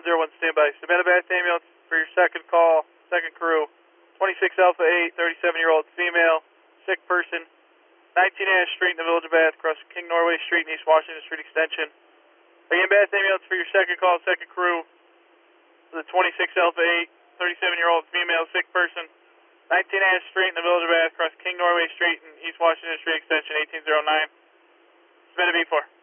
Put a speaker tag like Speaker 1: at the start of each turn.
Speaker 1: 1801, standby. Savannah Bath Ambulance for your second call, second crew. 26 Alpha 8, 37-year-old female, sick person. 19 Ash Street in the Village of Bath, across King Norway Street and East Washington Street Extension. Again, Bath Ambulance for your second call, second crew. The 26 Alpha 8, 37-year-old female, sick person. 19 Ash Street in the Village of Bath, across King Norway Street and East Washington Street Extension 1809. Savannah B4.